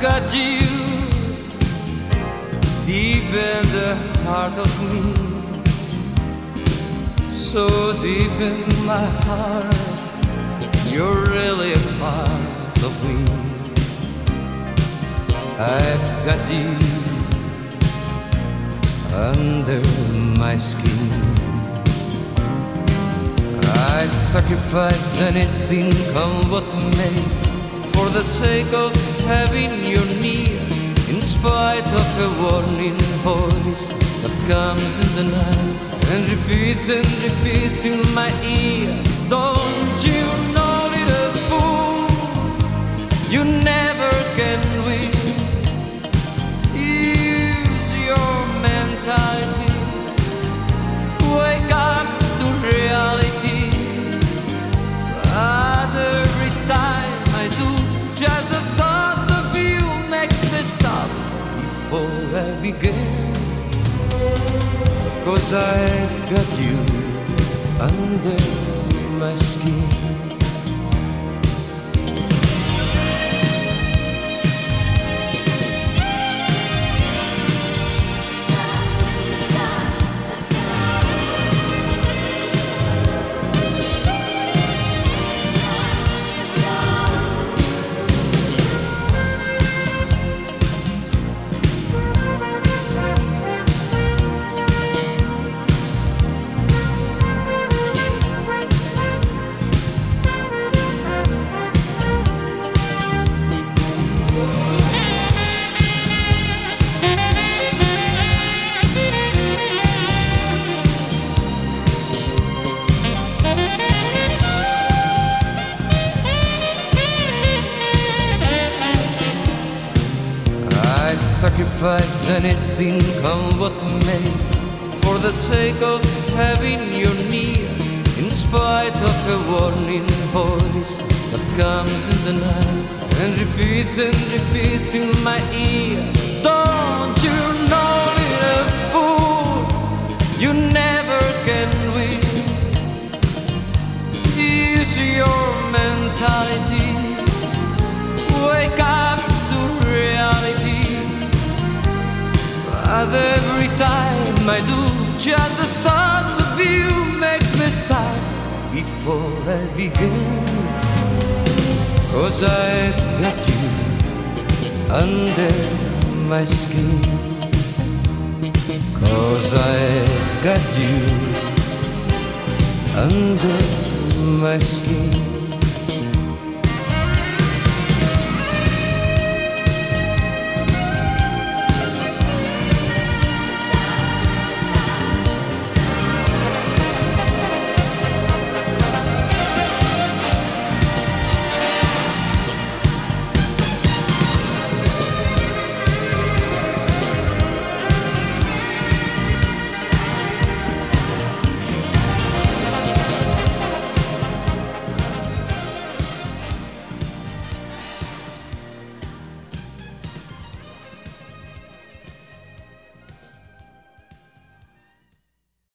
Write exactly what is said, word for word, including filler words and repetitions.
got you deep in the heart of me, so deep in my heart, you're really a part of me. I've got you under my skin. I'd sacrifice anything, come what may, for the sake of having you near, in spite of a warning voice that comes in the night and repeats and repeats in my ear. Don't you know, little fool, you never can win. Use your mentality, wake up to reality. But every time I do, just the thought of you makes me stop before I begin. 'Cause I've got you under my skin. Sacrifice anything, come what may, for the sake of having you near, in spite of a warning voice that comes in the night and repeats and repeats in my ear. Don't you know, little fool, you never can win. Use your mentality, wake up to reality. But every time I do, just the thought of you makes me stop before I begin. 'Cause I've got you under my skin. 'Cause I've got you under my skin.